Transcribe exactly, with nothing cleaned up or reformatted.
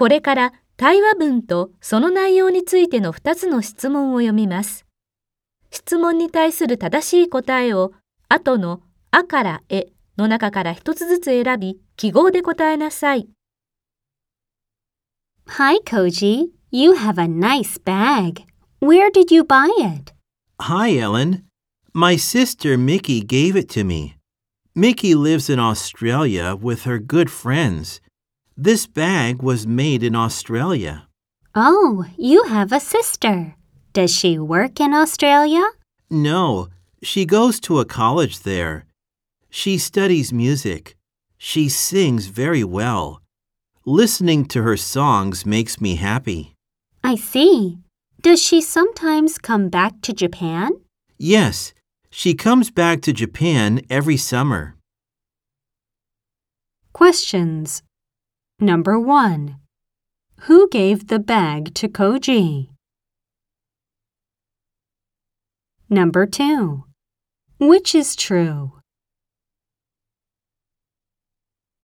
これから対話文とその内容についてのふたつの質問を読みます。質問に対する正しい答えを後のあからえの中から一つずつ選び、記号で答えなさい。 Hi, Koji. You have a nice bag. Where did you buy it? Hi, Ellen. My sister Mickey gave it to me. Mickey lives in Australia with her good friends. This bag was made in Australia. Oh, you have a sister. Does she work in Australia? No, she goes to a college there. She studies music. She sings very well. Listening to her songs makes me happy. I see. Does she sometimes come back to Japan? Yes, she comes back to Japan every summer. Questions. Number one. Who gave the bag to Koji? Number two. Which is true?